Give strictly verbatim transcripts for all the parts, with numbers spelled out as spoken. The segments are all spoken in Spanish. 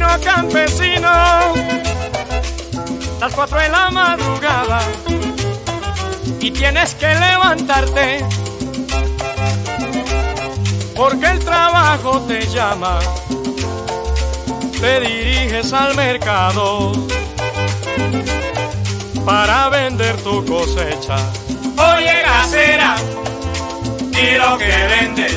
campesino, las cuatro de la madrugada y tienes que levantarte porque el trabajo te llama. Te diriges al mercado para vender tu cosecha. Oye, casera, di lo que vendes.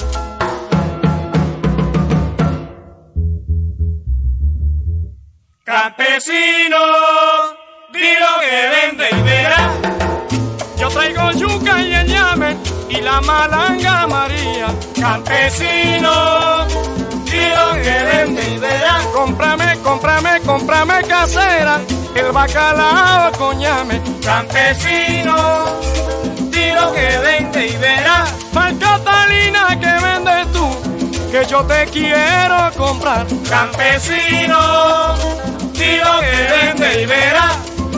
Campesino, di lo que vende y verás. Yo traigo yuca y el llame y la malanga María. Campesino, di lo que vende y verás. Cómprame, cómprame, cómprame casera, el bacalao con llame. Campesino, di lo que vende y verás. Mal Catalina, que vendes tú, que yo te quiero comprar. Campesino, di lo que vende y verás.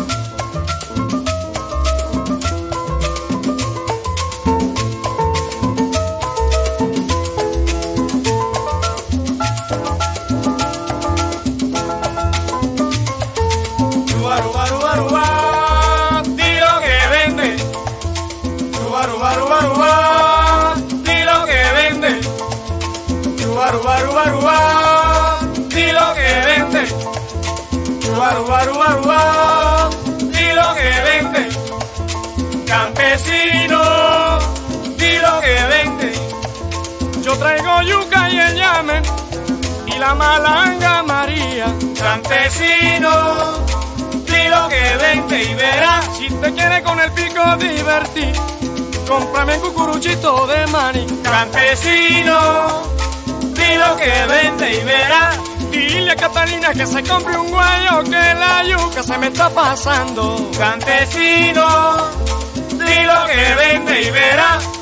Ruba, ruba, ruba, ruba, di lo que vende. Ruba, ruba, ruba, ruba, di lo que vende. Ruba, ruba, ruba, ruba, di lo que vende. Ruba, ruba, ruba, ruba, di lo que vende. Campesino, di lo que vende. Yo traigo yuca y el llame y la malanga María. Campesino, di lo que vende y verás. Si te quieres con el pico divertir, cómprame un cucuruchito de maní. Campesino, di lo que vende y verás. Dile a Catalina que se compre un guayo, que la yuca se me está pasando. Campesino, di lo que vende y verás.